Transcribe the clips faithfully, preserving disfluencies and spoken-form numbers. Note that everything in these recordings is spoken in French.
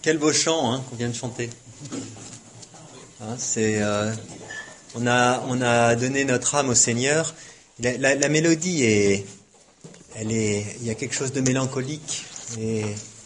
Quel beau chant hein, qu'on vient de chanter. Hein, c'est, euh, on a, on a donné notre âme au Seigneur. La, la, la mélodie est, elle est, il y a quelque chose de mélancolique et,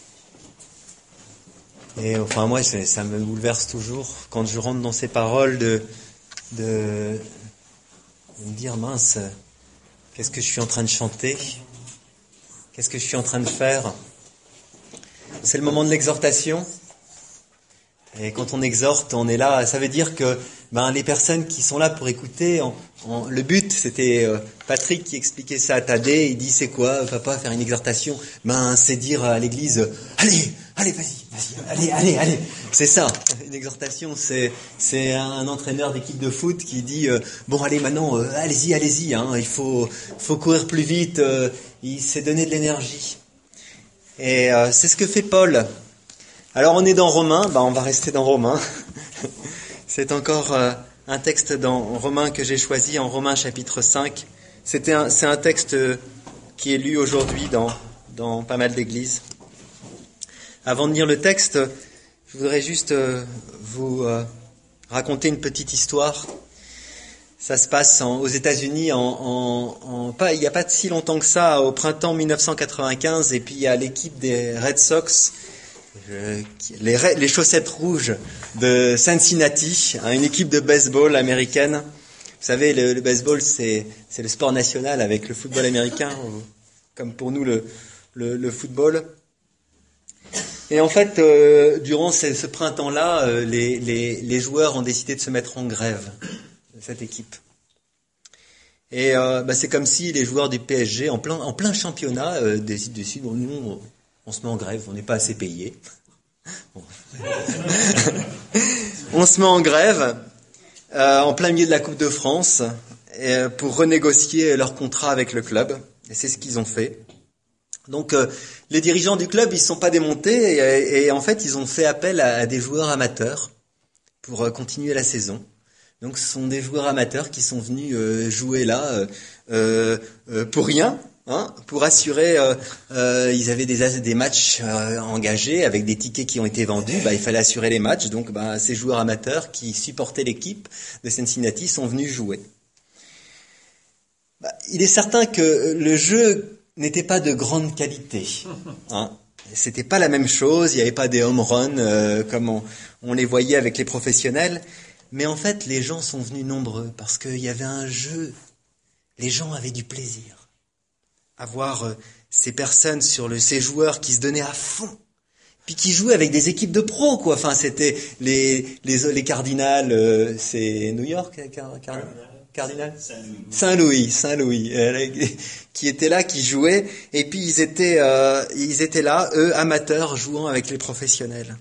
et enfin moi ça me bouleverse toujours quand je rentre dans ces paroles de, de, de me dire mince, qu'est-ce que je suis en train de chanter, qu'est-ce que je suis en train de faire. C'est le moment de l'exhortation. Et quand on exhorte, on est là. Ça veut dire que ben, les personnes qui sont là pour écouter, en, en, le but, c'était euh, Patrick qui expliquait ça à Thaddée. Il dit, c'est quoi, papa, faire une exhortation? Ben, c'est dire à l'église, allez, allez, vas-y, vas-y, allez, allez, allez. C'est ça. Une exhortation, c'est c'est un entraîneur d'équipe de foot qui dit, euh, bon, allez, maintenant, euh, allez-y, allez-y. Hein, il faut faut courir plus vite. Euh, il s'est donné de l'énergie. Et euh, c'est ce que fait Paul. Alors on est dans Romains, bah on va rester dans Romains. C'est encore euh, un texte dans Romains que j'ai choisi, en Romains chapitre cinq. C'était un, c'est un texte qui est lu aujourd'hui dans, dans pas mal d'églises. Avant de lire le texte, je voudrais juste euh, vous euh, raconter une petite histoire. Ça se passe en, aux États-Unis en, en, en pas, il n'y a pas si longtemps que ça, au printemps dix-neuf cent quatre-vingt-quinze, et puis il y a l'équipe des Red Sox, euh, les, les chaussettes rouges de Cincinnati, hein, une équipe de baseball américaine. Vous savez, le, le baseball, c'est, c'est le sport national avec le football américain, ou, comme pour nous le, le, le football. Et en fait, euh, durant ce, ce printemps-là, euh, les, les, les joueurs ont décidé de se mettre en grève. Cette équipe. Et euh, bah, c'est comme si les joueurs du P S G, en plein, en plein championnat, euh, décident, décident, bon, nous, on, on se met en grève, on n'est pas assez payés. Bon. On se met en grève, euh, en plein milieu de la Coupe de France, et, euh, pour renégocier leur contrat avec le club. Et c'est ce qu'ils ont fait. Donc, euh, les dirigeants du club, ils ne sont pas démontés, et, et en fait, ils ont fait appel à, à des joueurs amateurs pour euh, continuer la saison. Donc ce sont des joueurs amateurs qui sont venus euh, jouer là euh, euh, pour rien, hein, pour assurer. Euh, euh, ils avaient des, des matchs euh, engagés avec des tickets qui ont été vendus. Bah, il fallait assurer les matchs. Donc bah, ces joueurs amateurs qui supportaient l'équipe de Cincinnati sont venus jouer. Bah, il est certain que le jeu n'était pas de grande qualité. Hein. C'était pas la même chose. Il n'y avait pas des home runs euh, comme on, on les voyait avec les professionnels. Mais en fait, les gens sont venus nombreux parce qu'il y avait un jeu. Les gens avaient du plaisir à voir euh, ces personnes sur le, ces joueurs qui se donnaient à fond, puis qui jouaient avec des équipes de pros, quoi. Enfin, c'était les les les Cardinals, euh, c'est New York, Car, Car, Cardinal, Saint-Louis, Saint-Louis, euh, qui étaient là, qui jouaient, et puis ils étaient euh, ils étaient là, eux amateurs, jouant avec les professionnels.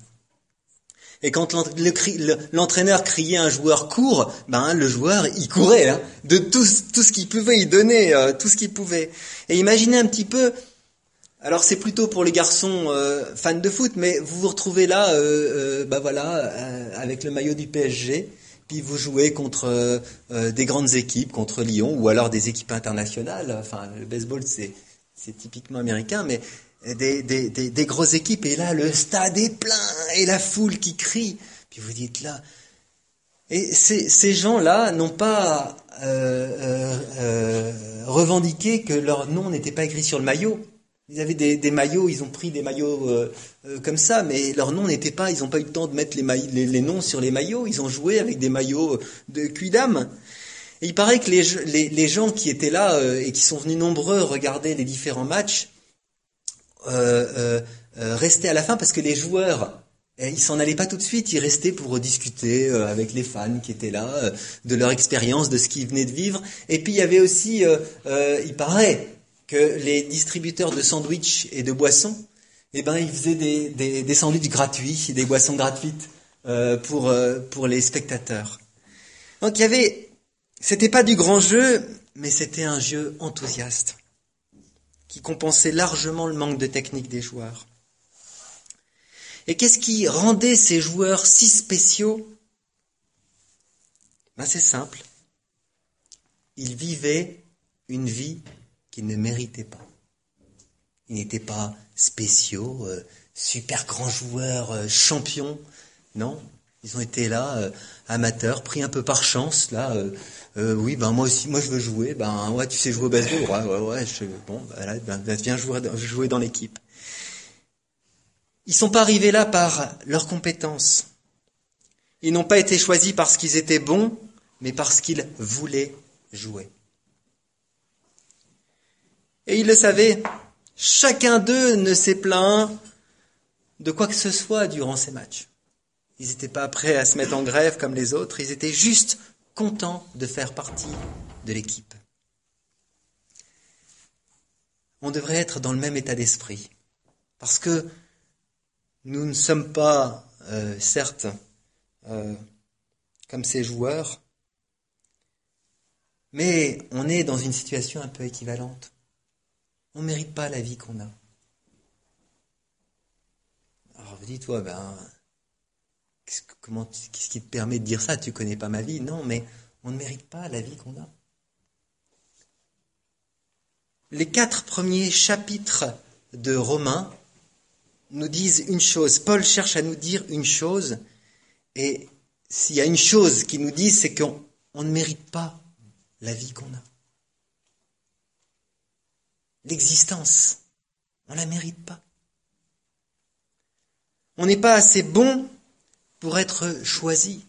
Et quand l'entraîneur criait un joueur court, ben le joueur il courait hein, de tout, tout ce qu'il pouvait, il donnait euh, tout ce qu'il pouvait. Et imaginez un petit peu, alors c'est plutôt pour les garçons euh, fans de foot, mais vous vous retrouvez là, euh, euh, ben voilà, euh, avec le maillot du P S G, puis vous jouez contre euh, euh, des grandes équipes, contre Lyon, ou alors des équipes internationales. Enfin, le baseball c'est c'est typiquement américain, mais Des, des, des, des grosses équipes, et là le stade est plein, et la foule qui crie, puis vous dites là, et ces, ces gens-là n'ont pas euh, euh, euh, revendiqué que leur nom n'était pas écrit sur le maillot. Ils avaient des, des maillots, ils ont pris des maillots euh, euh, comme ça, mais leur nom n'était pas, ils n'ont pas eu le temps de mettre les, maillots, les, les noms sur les maillots, ils ont joué avec des maillots de Quidam. Et il paraît que les, les, les gens qui étaient là euh, et qui sont venus nombreux regarder les différents matchs, Euh, euh, euh, rester à la fin parce que les joueurs eh, ils s'en allaient pas tout de suite, ils restaient pour discuter euh, avec les fans qui étaient là euh, de leur expérience, de ce qu'ils venaient de vivre. Et puis il y avait aussi euh, euh, il paraît que les distributeurs de sandwichs et de boissons, eh ben ils faisaient des, des, des sandwichs gratuits, des boissons gratuites euh, pour euh, pour les spectateurs. Donc il y avait, c'était pas du grand jeu, mais c'était un jeu enthousiaste qui compensait largement le manque de technique des joueurs. Et qu'est-ce qui rendait ces joueurs si spéciaux ? Ben c'est simple. Ils vivaient une vie qu'ils ne méritaient pas. Ils n'étaient pas spéciaux, euh, super grands joueurs, euh, champions. Non, ils ont été là, euh, amateurs, pris un peu par chance. Là, euh, euh, oui, ben moi aussi, moi je veux jouer. Ben ouais, tu sais jouer au baseball, ouais, ouais, ouais. Je, bon, ben là, ben, viens jouer, jouer dans l'équipe. Ils sont pas arrivés là par leurs compétences. Ils n'ont pas été choisis parce qu'ils étaient bons, mais parce qu'ils voulaient jouer. Et ils le savaient, chacun d'eux ne s'est plaint de quoi que ce soit durant ces matchs. Ils n'étaient pas prêts à se mettre en grève comme les autres, ils étaient juste contents de faire partie de l'équipe. On devrait être dans le même état d'esprit, parce que nous ne sommes pas, euh, certes, euh, comme ces joueurs, mais on est dans une situation un peu équivalente. On ne mérite pas la vie qu'on a. Alors vous dites, toi, ben, qu'est-ce, comment, qu'est-ce qui te permet de dire ça? Tu connais pas ma vie? Non, mais on ne mérite pas la vie qu'on a. Les quatre premiers chapitres de Romains nous disent une chose. Paul cherche à nous dire une chose, et s'il y a une chose qu'il nous dit, c'est qu'on on ne mérite pas la vie qu'on a. L'existence, on ne la mérite pas. On n'est pas assez bon pour être choisi.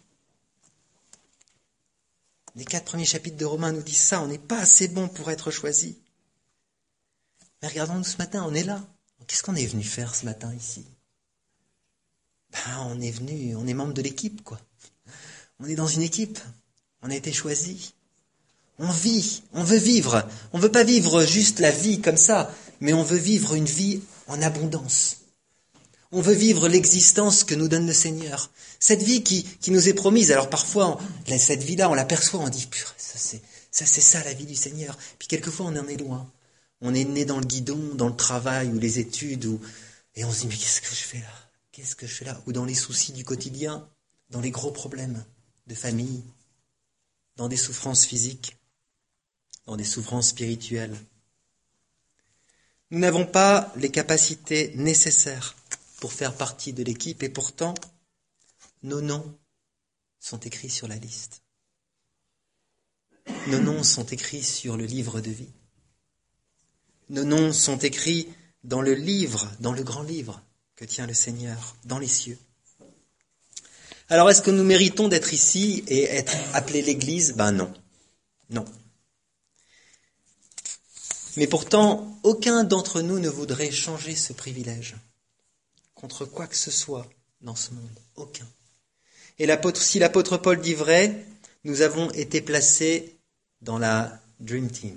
Les quatre premiers chapitres de Romains nous disent ça, on n'est pas assez bon pour être choisi. Mais regardons-nous ce matin, on est là. Qu'est-ce qu'on est venu faire ce matin ici? Ben, on est venu, on est membre de l'équipe, quoi. On est dans une équipe, on a été choisi. On vit, on veut vivre. On ne veut pas vivre juste la vie comme ça, mais on veut vivre une vie en abondance. On veut vivre l'existence que nous donne le Seigneur. Cette vie qui, qui nous est promise. Alors parfois, on, cette vie-là, on l'aperçoit, on dit, purée, ça c'est, ça c'est ça la vie du Seigneur. Puis quelquefois, on en est loin. On est né dans le guidon, dans le travail ou les études, ou, et on se dit, mais qu'est-ce que je fais là? Qu'est-ce que je fais là? Ou dans les soucis du quotidien, dans les gros problèmes de famille, dans des souffrances physiques, dans des souffrances spirituelles. Nous n'avons pas les capacités nécessaires pour faire partie de l'équipe, et pourtant, nos noms sont écrits sur la liste. Nos noms sont écrits sur le livre de vie. Nos noms sont écrits dans le livre, dans le grand livre que tient le Seigneur, dans les cieux. Alors, est-ce que nous méritons d'être ici et être appelés l'Église? Ben non. Non. Mais pourtant, aucun d'entre nous ne voudrait changer ce privilège contre quoi que ce soit dans ce monde. Aucun. Et l'apôtre, si l'apôtre Paul dit vrai, nous avons été placés dans la Dream Team.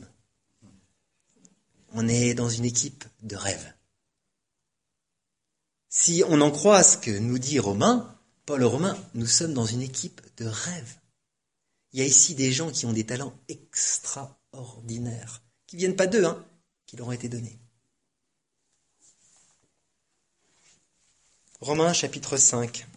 On est dans une équipe de rêve. Si on en croit ce que nous dit Romain, Paul aux Romains, nous sommes dans une équipe de rêve. Il y a ici des gens qui ont des talents extraordinaires, qui ne viennent pas d'eux, hein, qui leur ont été donnés. Romains chapitre cinq.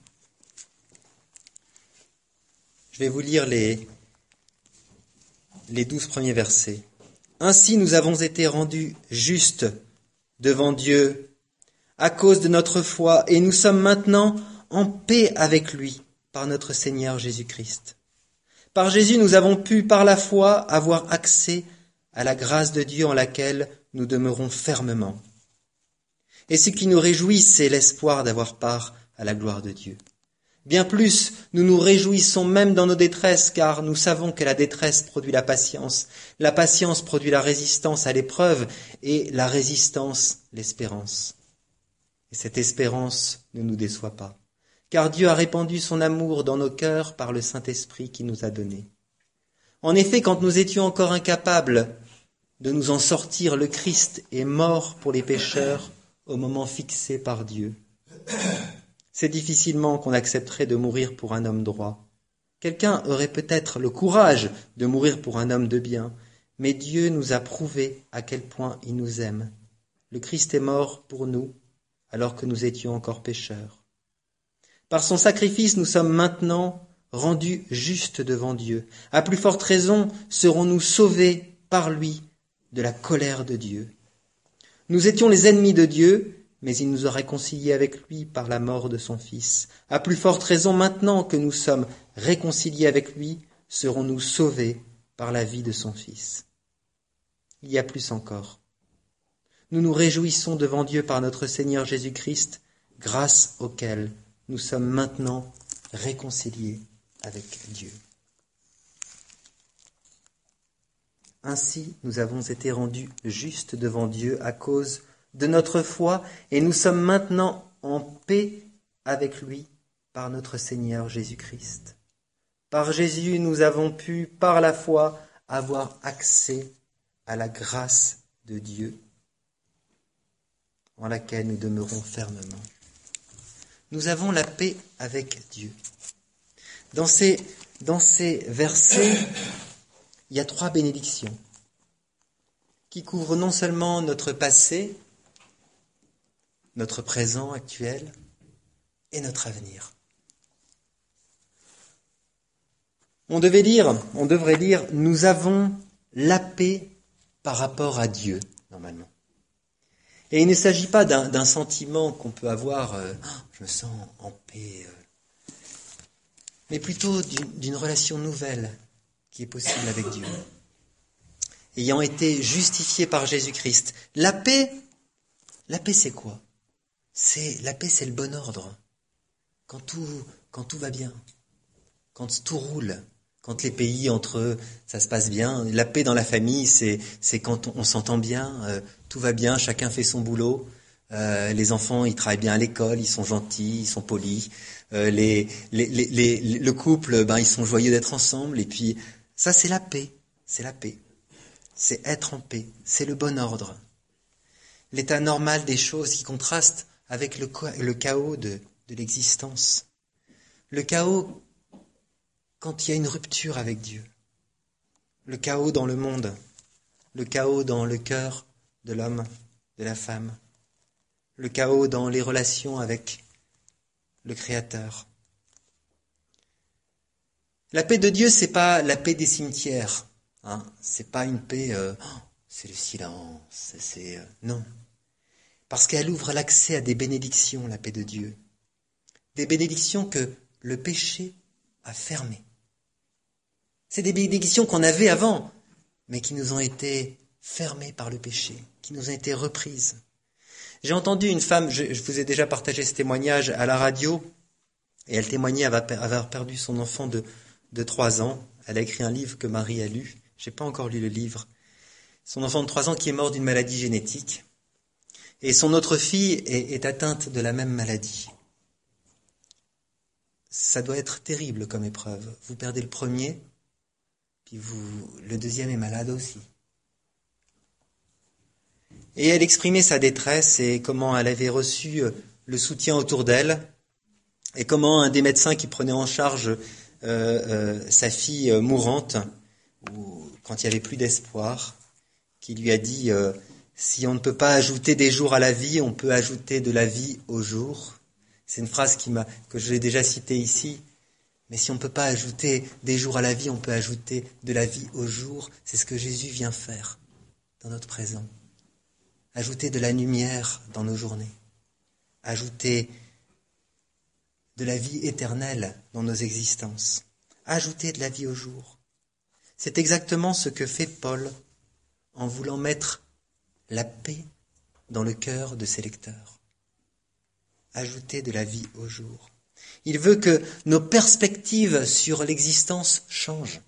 Je vais vous lire les, les douze premiers versets. Ainsi nous avons été rendus justes devant Dieu à cause de notre foi, et nous sommes maintenant en paix avec lui par notre Seigneur Jésus-Christ. Par Jésus, nous avons pu, par la foi, avoir accès à la grâce de Dieu en laquelle nous demeurons fermement. Et ce qui nous réjouit, c'est l'espoir d'avoir part à la gloire de Dieu. Bien plus, nous nous réjouissons même dans nos détresses, car nous savons que la détresse produit la patience, la patience produit la résistance à l'épreuve, et la résistance, l'espérance. Et cette espérance ne nous déçoit pas, car Dieu a répandu son amour dans nos cœurs par le Saint-Esprit qu'il nous a donné. En effet, quand nous étions encore incapables de nous en sortir, le Christ est mort pour les pécheurs au moment fixé par Dieu. C'est difficilement qu'on accepterait de mourir pour un homme droit. Quelqu'un aurait peut-être le courage de mourir pour un homme de bien, mais Dieu nous a prouvé à quel point il nous aime. Le Christ est mort pour nous, alors que nous étions encore pécheurs. Par son sacrifice, nous sommes maintenant rendus justes devant Dieu. À plus forte raison, serons-nous sauvés par lui de la colère de Dieu. Nous étions les ennemis de Dieu, mais il nous a réconciliés avec lui par la mort de son Fils. À plus forte raison, maintenant que nous sommes réconciliés avec lui, serons-nous sauvés par la vie de son Fils. Il y a plus encore. Nous nous réjouissons devant Dieu par notre Seigneur Jésus-Christ, grâce auquel nous sommes maintenant réconciliés avec Dieu. Ainsi, nous avons été rendus justes devant Dieu à cause de notre foi, et nous sommes maintenant en paix avec lui par notre Seigneur Jésus-Christ. Par Jésus, nous avons pu, par la foi, avoir accès à la grâce de Dieu, en laquelle nous demeurons fermement. Nous avons la paix avec Dieu. Dans ces, dans ces versets, il y a trois bénédictions qui couvrent non seulement notre passé, notre présent actuel et notre avenir. On devait lire, on devrait lire, nous avons la paix par rapport à Dieu, normalement. Et il ne s'agit pas d'un, d'un sentiment qu'on peut avoir, euh, oh, je me sens en paix, euh, mais plutôt d'une, d'une relation nouvelle qui est possible avec Dieu. Ayant été justifié par Jésus-Christ. La paix, la paix c'est quoi ? C'est, la paix c'est le bon ordre. Quand tout, quand tout va bien, quand tout roule, quand les pays entre eux, ça se passe bien. La paix dans la famille, c'est, c'est quand on, on s'entend bien, euh, tout va bien, chacun fait son boulot. Euh, les enfants, ils travaillent bien à l'école, ils sont gentils, ils sont polis. Euh, les, les, les, les, le couple, ben, ils sont joyeux d'être ensemble. Et puis, ça, c'est la paix. C'est la paix. C'est être en paix. C'est le bon ordre. L'état normal des choses qui contraste avec le, le chaos de, de l'existence. Le chaos quand il y a une rupture avec Dieu. Le chaos dans le monde. Le chaos dans le cœur de l'homme, de la femme. Le chaos dans les relations avec le Créateur. La paix de Dieu, c'est pas la paix des cimetières. Hein, c'est pas une paix, euh, oh, c'est le silence, c'est, c'est euh, non. Parce qu'elle ouvre l'accès à des bénédictions, la paix de Dieu. Des bénédictions que le péché a fermées. C'est des bénédictions qu'on avait avant, mais qui nous ont été fermées par le péché, qui nous ont été reprises. J'ai entendu une femme, je, je vous ai déjà partagé ce témoignage à la radio, et elle témoignait avoir perdu son enfant de, de trois ans. Elle a écrit un livre que Marie a lu. J'ai pas encore lu le livre. Son enfant de trois ans qui est mort d'une maladie génétique. Et son autre fille est, est atteinte de la même maladie. Ça doit être terrible comme épreuve. Vous perdez le premier, puis vous, le deuxième est malade aussi. Et elle exprimait sa détresse et comment elle avait reçu le soutien autour d'elle et comment un des médecins qui prenait en charge euh, euh, sa fille mourante, ou quand il n'y avait plus d'espoir, qui lui a dit euh, si on ne peut pas ajouter des jours à la vie, on peut ajouter de la vie aux jours. C'est une phrase qui m'a, que je l'ai déjà citée ici. Mais si on ne peut pas ajouter des jours à la vie, on peut ajouter de la vie aux jours. C'est ce que Jésus vient faire dans notre présent. Ajouter de la lumière dans nos journées. Ajouter de la vie éternelle dans nos existences. Ajouter de la vie aux jours. C'est exactement ce que fait Paul en voulant mettre la paix dans le cœur de ses lecteurs. Ajouter de la vie aux jours. Il veut que nos perspectives sur l'existence changent.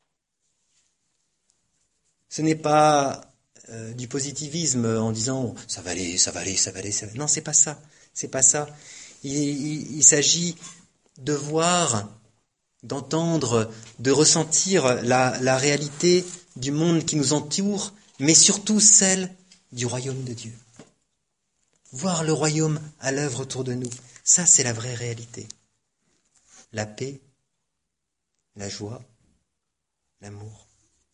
Ce n'est pas euh, du positivisme en disant « ça va aller, ça va aller, ça va aller, ça va aller ». Non, c'est pas ça. C'est pas ça. Il, il, il s'agit de voir, d'entendre, de ressentir la, la réalité du monde qui nous entoure, mais surtout celle du royaume de Dieu. Voir le royaume à l'œuvre autour de nous. Ça, c'est la vraie réalité. La paix, la joie, l'amour.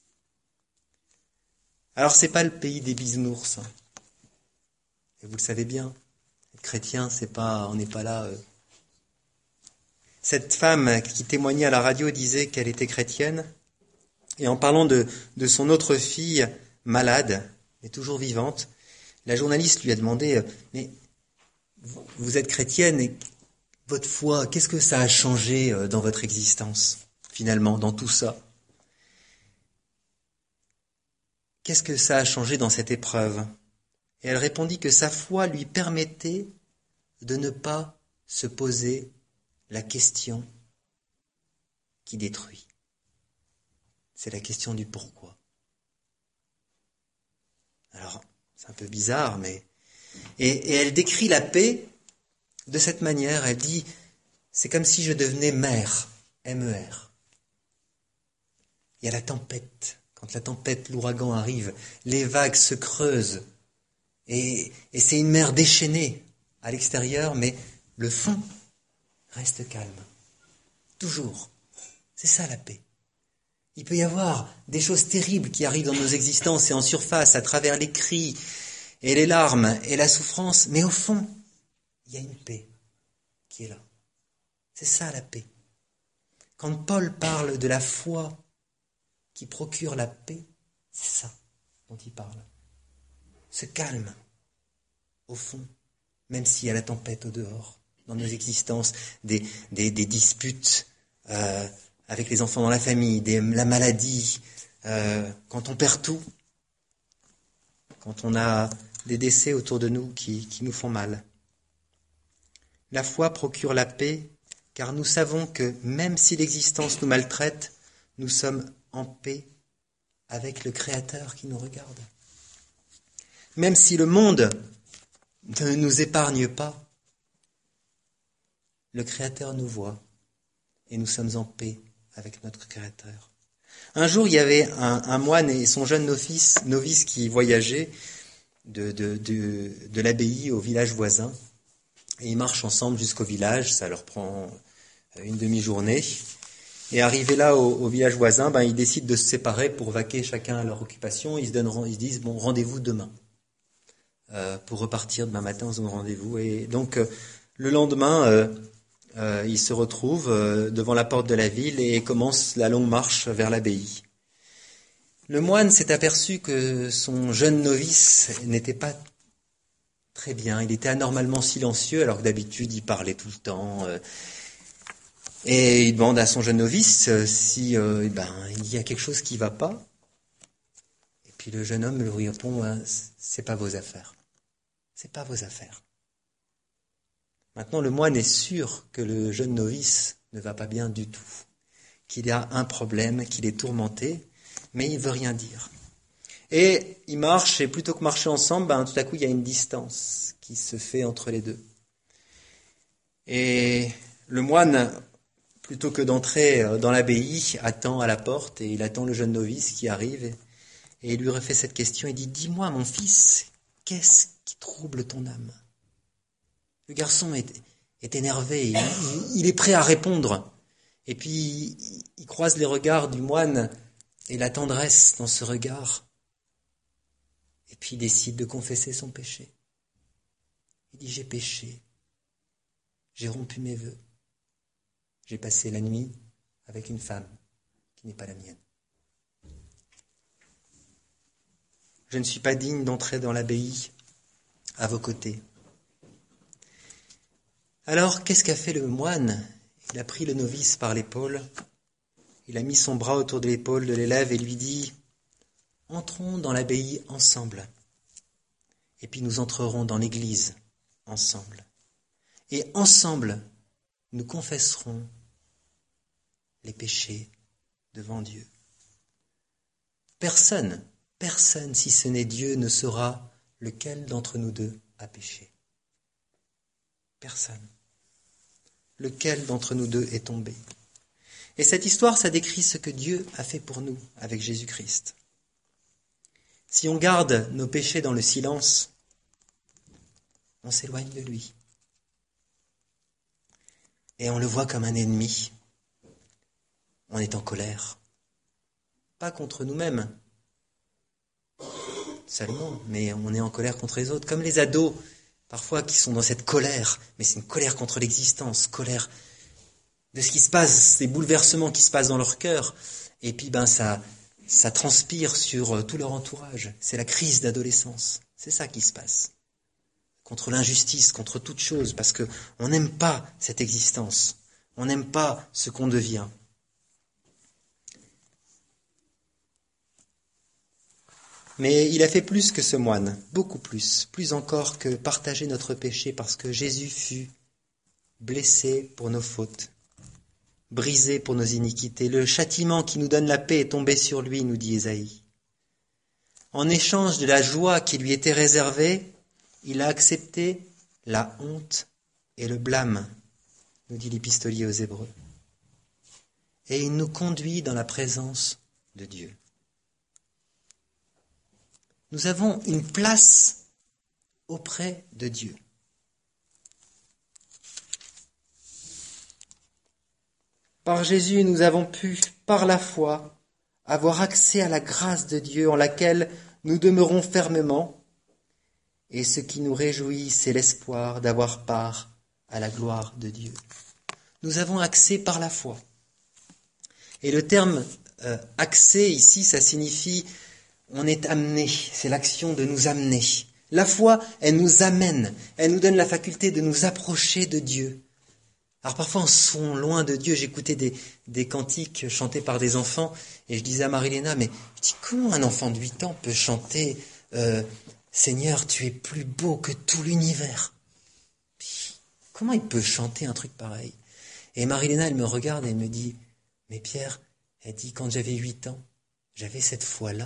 Alors, c'est pas le pays des bisounours. Hein. Et vous le savez bien. Être chrétien, c'est pas, on n'est pas là. Euh... Cette femme qui témoignait à la radio disait qu'elle était chrétienne. Et en parlant de, de son autre fille malade, mais toujours vivante, la journaliste lui a demandé « Mais vous, vous êtes chrétienne et votre foi, qu'est-ce que ça a changé dans votre existence, finalement, dans tout ça? Qu'est-ce que ça a changé dans cette épreuve? Et elle répondit que sa foi lui permettait de ne pas se poser la question qui détruit. C'est la question du pourquoi. Alors, c'est un peu bizarre, mais... Et, et elle décrit la paix de cette manière. Elle dit, c'est comme si je devenais mère, M E R. Il y a la tempête. Quand la tempête, l'ouragan arrive, les vagues se creusent. Et, et c'est une mer déchaînée à l'extérieur, mais le fond reste calme. Toujours. C'est ça la paix. Il peut y avoir des choses terribles qui arrivent dans nos existences et en surface, à travers les cris et les larmes et la souffrance, mais au fond, il y a une paix qui est là. C'est ça la paix. Quand Paul parle de la foi qui procure la paix, c'est ça dont il parle. Ce calme, au fond, même s'il y a la tempête au dehors, dans nos existences, des, des, des disputes euh, avec les enfants dans la famille, des, la maladie, euh, quand on perd tout, quand on a des décès autour de nous qui, qui nous font mal. La foi procure la paix, car nous savons que même si l'existence nous maltraite, nous sommes en paix avec le Créateur qui nous regarde. Même si le monde ne nous épargne pas, le Créateur nous voit et nous sommes en paix avec notre Créateur. Un jour, il y avait un, un moine et son jeune novice, novice qui voyageaient de, de, de, de l'abbaye au village voisin. Et ils marchent ensemble jusqu'au village, ça leur prend une demi-journée. Et arrivés là au, au village voisin, ben, ils décident de se séparer pour vaquer chacun à leur occupation. Ils se donnent, ils se disent, bon, rendez-vous demain. Euh, pour repartir demain matin au rendez-vous. Et donc, euh, le lendemain, euh, euh, ils se retrouvent euh, devant la porte de la ville et commencent la longue marche vers l'abbaye. Le moine s'est aperçu que son jeune novice n'était pas très bien. Il était anormalement silencieux, alors que d'habitude, il parlait tout le temps. Euh, et il demande à son jeune novice euh, si euh, ben, il y a quelque chose qui ne va pas. Et puis le jeune homme lui répond, hein, c'est pas vos affaires. C'est pas vos affaires. Maintenant, le moine est sûr que le jeune novice ne va pas bien du tout, qu'il y a un problème, qu'il est tourmenté, mais il veut rien dire. Et il marche, et plutôt que marcher ensemble, ben, tout à coup, il y a une distance qui se fait entre les deux. Et le moine, plutôt que d'entrer dans l'abbaye, attend à la porte, et il attend le jeune novice qui arrive, et, et il lui refait cette question, il dit, dis-moi, mon fils, qu'est-ce qui trouble ton âme? Le garçon est, est énervé, il, il est prêt à répondre. Et puis, il, il croise les regards du moine et la tendresse dans ce regard. Et puis, il décide de confesser son péché. Il dit, j'ai péché. J'ai rompu mes vœux. J'ai passé la nuit avec une femme qui n'est pas la mienne. Je ne suis pas digne d'entrer dans l'abbaye à vos côtés. Alors, qu'est-ce qu'a fait le moine? Il a pris le novice par l'épaule, il a mis son bras autour de l'épaule de l'élève et lui dit « Entrons dans l'abbaye ensemble, et puis nous entrerons dans l'église ensemble. Et ensemble, nous confesserons les péchés devant Dieu. Personne, personne, si ce n'est Dieu, ne saura lequel d'entre nous deux a péché. Personne. Lequel d'entre nous deux est tombé? Et cette histoire, ça décrit ce que Dieu a fait pour nous avec Jésus-Christ. Si on garde nos péchés dans le silence, on s'éloigne de lui. Et on le voit comme un ennemi. On est en colère. Pas contre nous-mêmes seulement, mais on est en colère contre les autres. Comme les ados, parfois, qui sont dans cette colère, mais c'est une colère contre l'existence, colère de ce qui se passe, ces bouleversements qui se passent dans leur cœur. Et puis, ben, ça, ça transpire sur tout leur entourage. C'est la crise d'adolescence. C'est ça qui se passe. contre l'injustice, contre toute chose, parce que on n'aime pas cette existence, on n'aime pas ce qu'on devient. Mais il a fait plus que ce moine, beaucoup plus, plus encore que partager notre péché, parce que Jésus fut blessé pour nos fautes, brisé pour nos iniquités. Le châtiment qui nous donne la paix est tombé sur lui, nous dit Ésaïe. En échange de la joie qui lui était réservée, il a accepté la honte et le blâme, nous dit l'épistolier aux Hébreux. Et il nous conduit dans la présence de Dieu. Nous avons une place auprès de Dieu. Par Jésus, nous avons pu, par la foi, avoir accès à la grâce de Dieu en laquelle nous demeurons fermement. Et ce qui nous réjouit, c'est l'espoir d'avoir part à la gloire de Dieu. Nous avons accès par la foi. Et le terme euh, accès ici, ça signifie on est amené, c'est l'action de nous amener. La foi, elle nous amène, elle nous donne la faculté de nous approcher de Dieu. Alors parfois on se sent loin de Dieu, j'écoutais des, des cantiques chantés par des enfants et je disais à Marie-Léna, mais je dis, comment un enfant de huit ans peut chanter euh, « Seigneur, tu es plus beau que tout l'univers ». Comment il peut chanter un truc pareil? Et Marie-Léna, elle me regarde et elle me dit, mais Pierre, elle dit, quand j'avais huit ans, j'avais cette foi-là.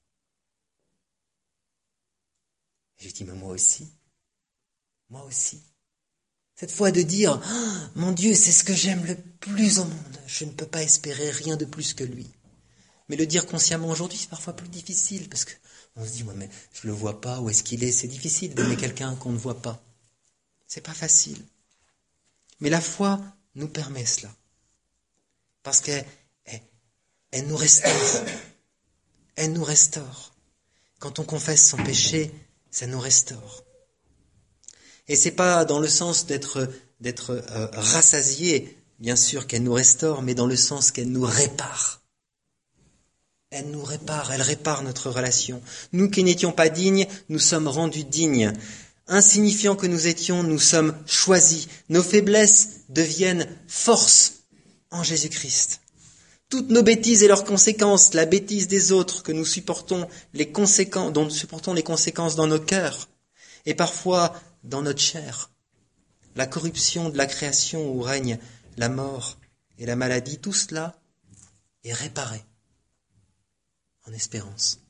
J'ai dit, mais moi aussi, moi aussi. Cette foi de dire, oh, mon Dieu, c'est ce que j'aime le plus au monde. Je ne peux pas espérer rien de plus que lui. Mais le dire consciemment aujourd'hui, c'est parfois plus difficile, parce qu'on se dit, ouais, mais je le vois pas, où est-ce qu'il est? C'est difficile d'aimer quelqu'un qu'on ne voit pas. C'est pas facile. Mais la foi nous permet cela. Parce qu'elle elle, elle nous restaure. Elle nous restaure. Quand on confesse son péché, ça nous restaure. Et c'est pas dans le sens d'être d'être euh, rassasié, bien sûr qu'elle nous restaure, mais dans le sens qu'elle nous répare. Elle nous répare, elle répare notre relation. Nous qui n'étions pas dignes, nous sommes rendus dignes. Insignifiants que nous étions, nous sommes choisis. Nos faiblesses deviennent force en Jésus-Christ. Toutes nos bêtises et leurs conséquences, la bêtise des autres que nous supportons les conséquences, dont nous supportons les conséquences dans nos cœurs et parfois dans notre chair, la corruption de la création où règne la mort et la maladie, tout cela est réparé en espérance.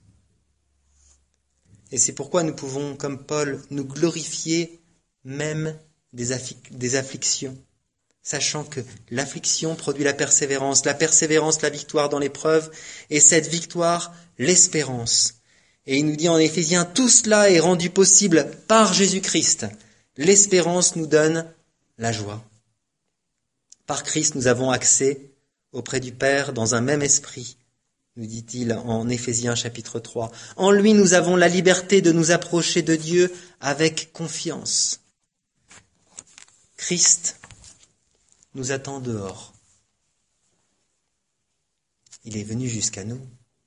Et c'est pourquoi nous pouvons, comme Paul, nous glorifier même des, affi- des afflictions, sachant que l'affliction produit la persévérance, la persévérance, la victoire dans l'épreuve, et cette victoire, l'espérance. Et il nous dit en Éphésiens, tout cela est rendu possible par Jésus-Christ. L'espérance nous donne la joie. Par Christ, nous avons accès auprès du Père dans un même esprit, nous dit-il en Éphésiens chapitre trois. En lui, nous avons la liberté de nous approcher de Dieu avec confiance. Christ nous attend dehors. Il est venu jusqu'à nous.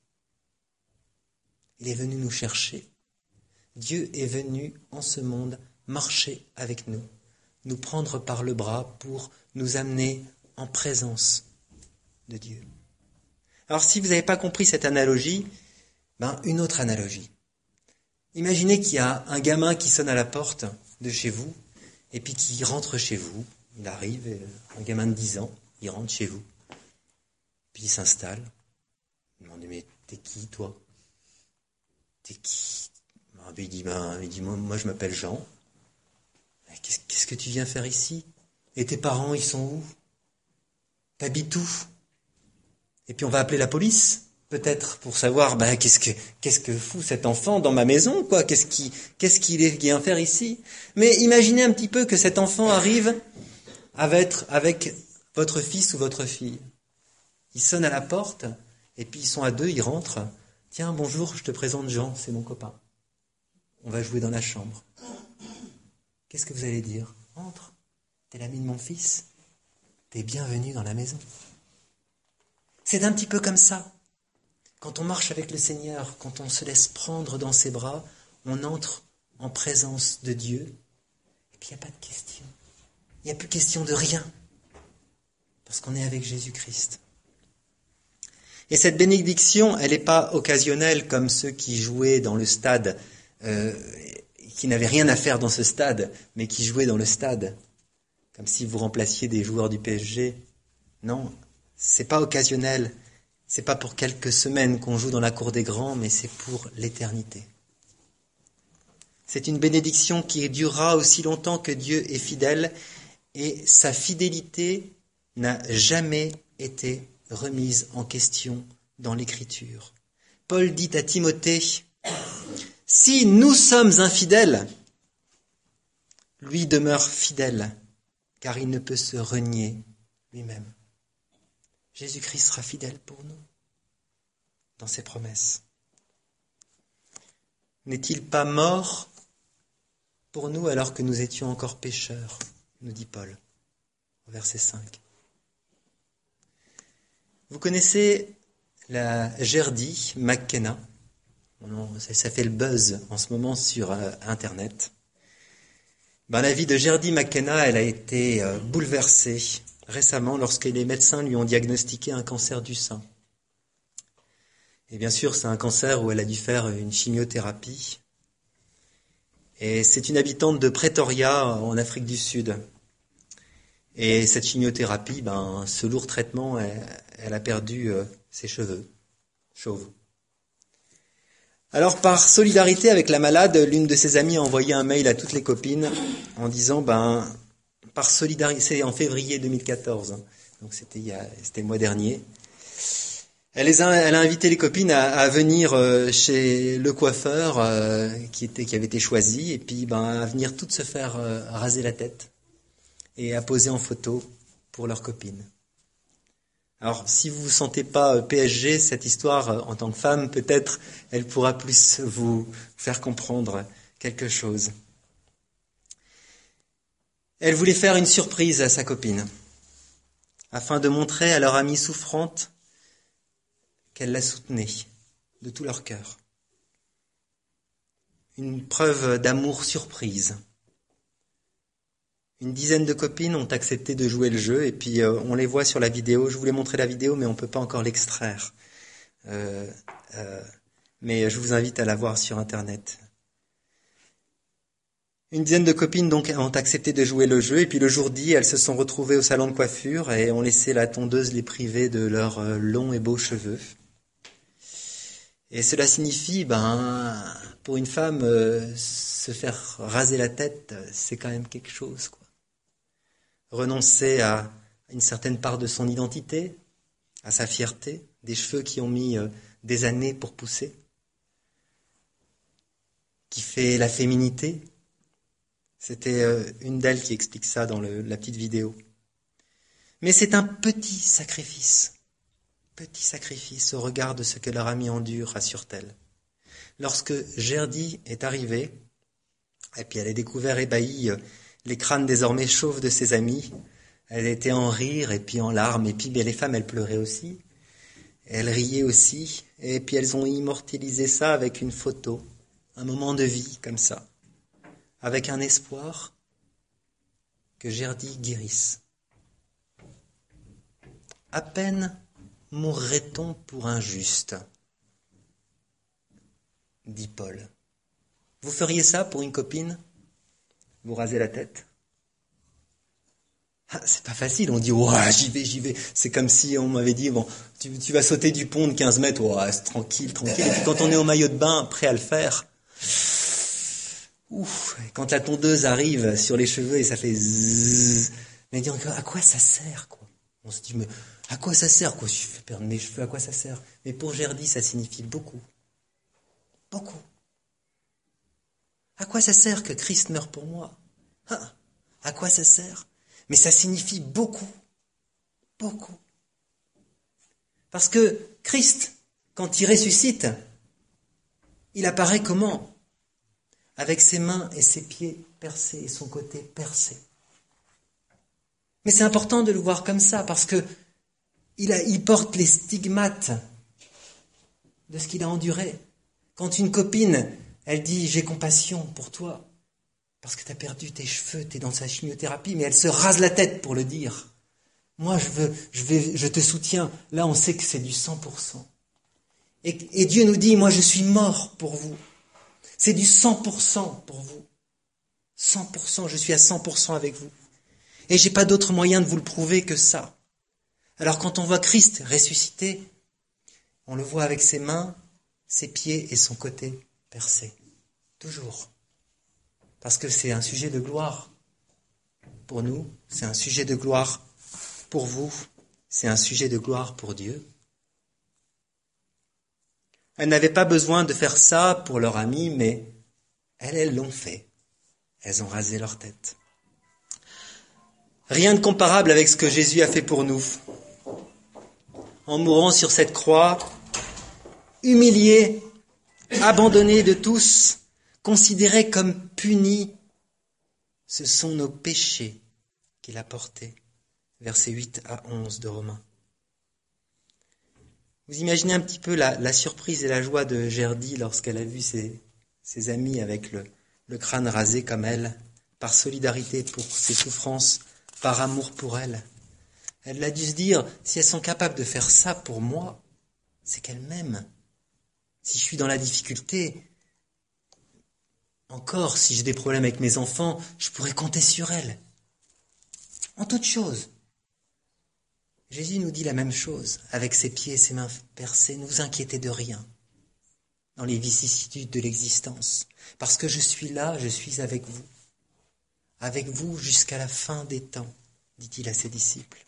Il est venu nous chercher. Dieu est venu en ce monde marcher avec nous, nous prendre par le bras pour nous amener en présence de Dieu. Alors si vous n'avez pas compris cette analogie, ben une autre analogie. Imaginez qu'il y a un gamin qui sonne à la porte de chez vous et puis qui rentre chez vous. Il arrive, un gamin de dix ans, il rentre chez vous. Puis il s'installe. Il demande, mais t'es qui toi? T'es qui? Il dit, ben, il dit moi, moi je m'appelle Jean. Qu'est-ce, qu'est-ce que tu viens faire ici? Et tes parents, ils sont où? T'habites où? Et puis on va appeler la police, peut-être, pour savoir ben, qu'est-ce que qu'est-ce que fout cet enfant dans ma maison, quoi? Qu'est-ce qui qu'est-ce qu'il vient faire ici? Mais imaginez un petit peu que cet enfant arrive avec, avec votre fils ou votre fille. Il sonne à la porte, et puis ils sont à deux, ils rentrent. Tiens, bonjour, je te présente Jean, c'est mon copain. On va jouer dans la chambre. Qu'est-ce que vous allez dire? Entre, t'es l'ami de mon fils, t'es bienvenu dans la maison. C'est un petit peu comme ça. Quand on marche avec le Seigneur, quand on se laisse prendre dans ses bras, on entre en présence de Dieu puis il n'y a pas de question. Il n'y a plus question de rien. Parce qu'on est avec Jésus-Christ. Et cette bénédiction, elle n'est pas occasionnelle comme ceux qui jouaient dans le stade, euh, qui n'avaient rien à faire dans ce stade, mais qui jouaient dans le stade. Comme si vous remplaciez des joueurs du P S G. Non, c'est pas occasionnel. C'est pas pour quelques semaines qu'on joue dans la cour des grands, mais c'est pour l'éternité. C'est une bénédiction qui durera aussi longtemps que Dieu est fidèle, et sa fidélité n'a jamais été remise en question dans l'Écriture. Paul dit à Timothée, « Si nous sommes infidèles, lui demeure fidèle, car il ne peut se renier lui-même. » Jésus-Christ sera fidèle pour nous dans ses promesses. N'est-il pas mort pour nous alors que nous étions encore pécheurs, nous dit Paul, au verset cinq. Vous connaissez la Gerdy McKenna, ça fait le buzz en ce moment sur Internet. Ben, la vie de Gerdy McKenna, elle a été bouleversée récemment lorsque les médecins lui ont diagnostiqué un cancer du sein. Et bien sûr, c'est un cancer où elle a dû faire une chimiothérapie. Et c'est une habitante de Pretoria, en Afrique du Sud. Et cette chimiothérapie, ben, ce lourd traitement, elle, elle a perdu euh, ses cheveux chauves. Alors, par solidarité avec la malade, l'une de ses amies a envoyé un mail à toutes les copines en disant, ben, par solidarité, c'est en février deux mille quatorze, hein, donc c'était, il y a, c'était le mois dernier. Elle, les a, elle a invité les copines à, à venir euh, chez le coiffeur euh, qui, était, qui avait été choisi, et puis ben, à venir toutes se faire euh, raser la tête et à poser en photo pour leurs copines. Alors, si vous ne vous sentez pas P S G, cette histoire, en tant que femme, peut-être, elle pourra plus vous faire comprendre quelque chose. Elle voulait faire une surprise à sa copine, afin de montrer à leur amie souffrante qu'elle la soutenait de tout leur cœur. Une preuve d'amour surprise. Une dizaine de copines ont accepté de jouer le jeu, et puis euh, on les voit sur la vidéo. Je voulais montrer la vidéo, mais on ne peut pas encore l'extraire. Euh, euh, mais je vous invite à la voir sur Internet. Une dizaine de copines donc ont accepté de jouer le jeu, et puis le jour dit, elles se sont retrouvées au salon de coiffure et ont laissé la tondeuse les priver de leurs euh, longs et beaux cheveux. Et cela signifie, ben, pour une femme, euh, se faire raser la tête, c'est quand même quelque chose, quoi. Renoncer à une certaine part de son identité, à sa fierté, des cheveux qui ont mis euh, des années pour pousser, qui fait la féminité. C'était euh, une d'elles qui explique ça dans le, la petite vidéo. Mais c'est un petit sacrifice, petit sacrifice au regard de ce que leur ami endure, rassure-t-elle. Lorsque Gerdy est arrivée, et puis elle a découvert ébahie euh, les crânes désormais chauves de ses amis, elle était en rire et puis en larmes, et puis bien, les femmes, elles pleuraient aussi, elles riaient aussi, et puis elles ont immortalisé ça avec une photo, un moment de vie comme ça, avec un espoir que Gerdy guérisse. À peine mourrait-on pour un juste, dit Paul. Vous feriez ça pour une copine ? Vous rasez la tête ? Ah, c'est pas facile, on dit ouais, j'y vais, j'y vais. C'est comme si on m'avait dit bon, tu, tu vas sauter du pont de quinze mètres, ouais, c'est tranquille, tranquille. Et puis quand on est au maillot de bain, prêt à le faire, ouf, quand la tondeuse arrive sur les cheveux et ça fait zzzz, mais dire à quoi ça sert, quoi ? On se dit mais à quoi ça sert, quoi ? Je fais perdre mes cheveux, à quoi ça sert ? Mais pour Gerdy, ça signifie beaucoup, beaucoup. À quoi ça sert que Christ meure pour moi ? Ah, à quoi ça sert ? Mais ça signifie beaucoup, beaucoup. Parce que Christ, quand il ressuscite, il apparaît comment ? Avec ses mains et ses pieds percés et son côté percé. Mais c'est important de le voir comme ça, parce que il, a, il porte les stigmates de ce qu'il a enduré. Quand une copine, elle dit « j'ai compassion pour toi », parce que tu as perdu tes cheveux, tu es dans sa chimiothérapie, mais elle se rase la tête pour le dire. Moi, je veux, je vais, je te soutiens. Là, on sait que c'est du cent pour cent. Et, et Dieu nous dit, moi, je suis mort pour vous. C'est du cent pour cent pour vous. cent pour cent, je suis à cent pour cent avec vous. Et j'ai pas d'autre moyen de vous le prouver que ça. Alors quand on voit Christ ressuscité, on le voit avec ses mains, ses pieds et son côté percé. Toujours. Parce que c'est un sujet de gloire. Pour nous, c'est un sujet de gloire. Pour vous, c'est un sujet de gloire pour Dieu. Elles n'avaient pas besoin de faire ça pour leur ami, mais elles, elles l'ont fait. Elles ont rasé leur tête. Rien de comparable avec ce que Jésus a fait pour nous. En mourant sur cette croix, humilié, abandonné de tous, considéré comme puni, ce sont nos péchés qu'il a portés. Versets huit à onze de Romains. Vous imaginez un petit peu la, la surprise et la joie de Gerdie lorsqu'elle a vu ses, ses amis avec le, le crâne rasé comme elle, par solidarité pour ses souffrances, par amour pour elle. Elle a dû se dire, si elles sont capables de faire ça pour moi, c'est qu'elles m'aiment. Si je suis dans la difficulté, encore, si j'ai des problèmes avec mes enfants, je pourrais compter sur elles. En toute chose. Jésus nous dit la même chose, avec ses pieds et ses mains percées, ne vous inquiétez de rien dans les vicissitudes de l'existence, parce que je suis là, je suis avec vous, avec vous jusqu'à la fin des temps, dit-il à ses disciples.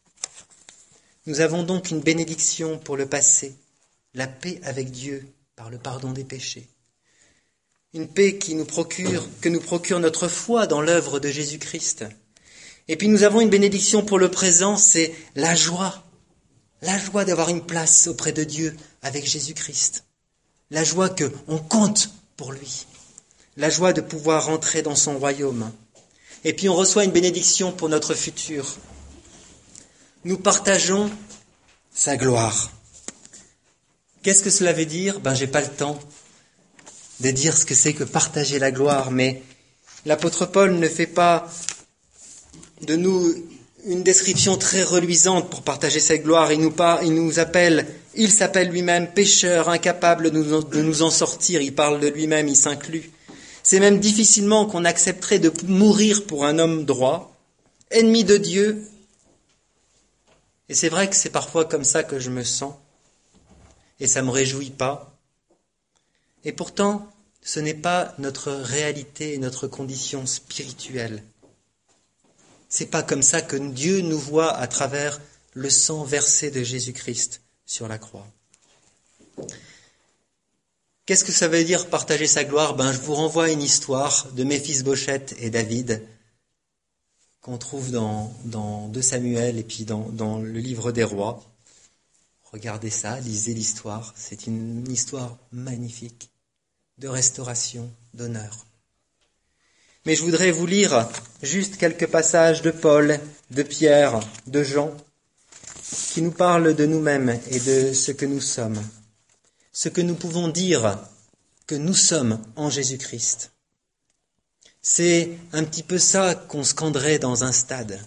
Nous avons donc une bénédiction pour le passé, la paix avec Dieu par le pardon des péchés, une paix qui nous procure, que nous procure notre foi dans l'œuvre de Jésus-Christ. Et puis nous avons une bénédiction pour le présent, c'est la joie. La joie d'avoir une place auprès de Dieu avec Jésus-Christ. La joie qu'on compte pour lui. La joie de pouvoir rentrer dans son royaume. Et puis on reçoit une bénédiction pour notre futur. Nous partageons sa gloire. Qu'est-ce que cela veut dire ? Ben, j'ai pas le temps de dire ce que c'est que partager la gloire, mais l'apôtre Paul ne fait pas de nous une description très reluisante pour partager cette gloire. Il nous, par, il nous appelle, il s'appelle lui-même pécheur, incapable de nous, de nous en sortir. Il parle de lui-même, il s'inclut. C'est même difficilement qu'on accepterait de mourir pour un homme droit, ennemi de Dieu. Et c'est vrai que c'est parfois comme ça que je me sens. Et ça ne me réjouit pas. Et pourtant, ce n'est pas notre réalité et notre condition spirituelle. C'est pas comme ça que Dieu nous voit à travers le sang versé de Jésus-Christ sur la croix. Qu'est-ce que ça veut dire partager sa gloire ? Ben, je vous renvoie à une histoire de Méphibosheth et David qu'on trouve dans, dans deux Samuel et puis dans, dans le livre des rois. Regardez ça, lisez l'histoire. C'est une histoire magnifique de restauration, d'honneur. Mais je voudrais vous lire juste quelques passages de Paul, de Pierre, de Jean, qui nous parlent de nous-mêmes et de ce que nous sommes. Ce que nous pouvons dire que nous sommes en Jésus-Christ. C'est un petit peu ça qu'on scanderait dans un stade.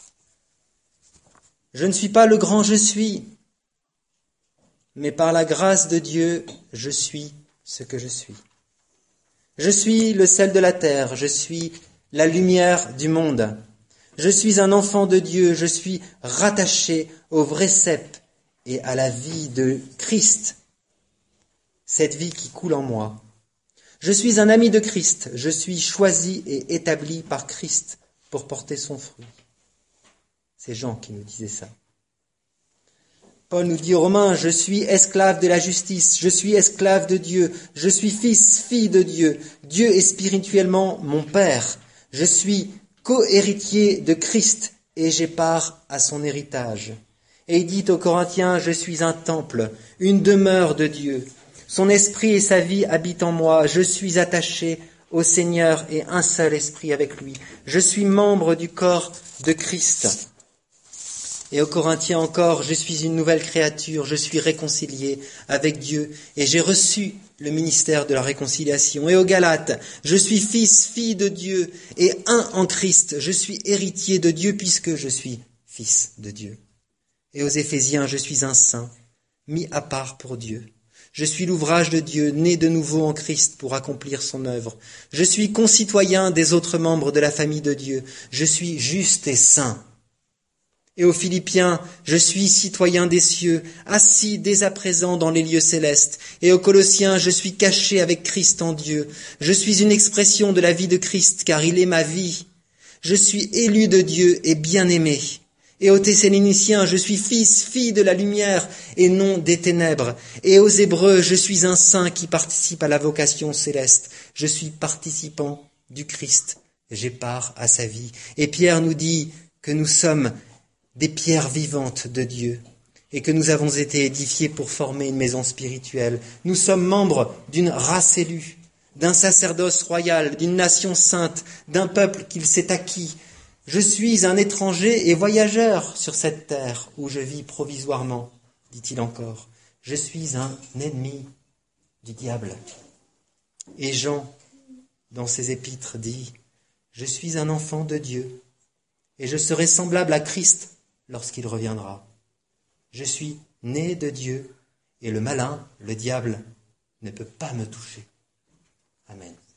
Je ne suis pas le grand je suis, mais par la grâce de Dieu, je suis ce que je suis. Je suis le sel de la terre, je suis la lumière du monde. Je suis un enfant de Dieu, je suis rattaché au vrai cep et à la vie de Christ, cette vie qui coule en moi. Je suis un ami de Christ, je suis choisi et établi par Christ pour porter son fruit. C'est Jean qui nous disait ça. Paul nous dit aux Romains, je suis esclave de la justice, je suis esclave de Dieu, je suis fils, fille de Dieu. Dieu est spirituellement mon Père. Je suis co-héritier de Christ et j'ai part à son héritage. Et il dit aux Corinthiens, je suis un temple, une demeure de Dieu. Son esprit et sa vie habitent en moi. Je suis attaché au Seigneur et un seul esprit avec lui. Je suis membre du corps de Christ. Et aux Corinthiens encore, je suis une nouvelle créature, je suis réconcilié avec Dieu et j'ai reçu le ministère de la réconciliation. Et aux Galates, je suis fils, fille de Dieu, et un en Christ, je suis héritier de Dieu puisque je suis fils de Dieu. Et aux Éphésiens, je suis un saint, mis à part pour Dieu. Je suis l'ouvrage de Dieu, né de nouveau en Christ pour accomplir son œuvre. Je suis concitoyen des autres membres de la famille de Dieu. Je suis juste et saint. Et aux Philippiens, je suis citoyen des cieux, assis dès à présent dans les lieux célestes. Et aux Colossiens, je suis caché avec Christ en Dieu. Je suis une expression de la vie de Christ, car il est ma vie. Je suis élu de Dieu et bien-aimé. Et aux Thessaloniciens, je suis fils, fille de la lumière et non des ténèbres. Et aux Hébreux, je suis un saint qui participe à la vocation céleste. Je suis participant du Christ. J'ai part à sa vie. Et Pierre nous dit que nous sommes des pierres vivantes de Dieu et que nous avons été édifiés pour former une maison spirituelle. Nous sommes membres d'une race élue, d'un sacerdoce royal, d'une nation sainte, d'un peuple qu'il s'est acquis. Je suis un étranger et voyageur sur cette terre où je vis provisoirement, dit-il encore. Je suis un ennemi du diable. Et Jean, dans ses épîtres, dit « Je suis un enfant de Dieu et je serai semblable à Christ lorsqu'il reviendra. Je suis né de Dieu et le malin, le diable, ne peut pas me toucher. » Amen.